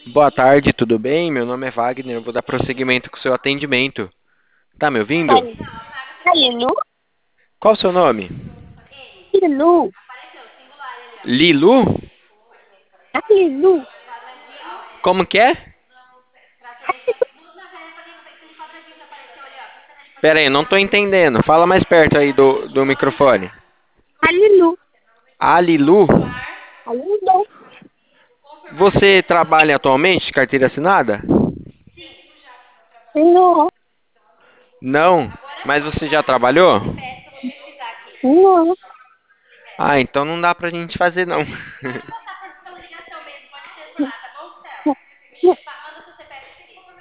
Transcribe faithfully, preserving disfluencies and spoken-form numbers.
Boa tarde, tudo bem? Meu nome é Wagner, eu vou dar prosseguimento com o seu atendimento. Tá me ouvindo? Ai, Alilu, Qual o seu nome? Alilu, Lilu? Alilu, Como que é? Pera aí, não tô entendendo. Fala mais perto aí do, do microfone. Alilu, A Lilu? Alilu. Você trabalha atualmente de carteira assinada? Não, Não, mas você já trabalhou? não, Ah, então não dá pra gente fazer não.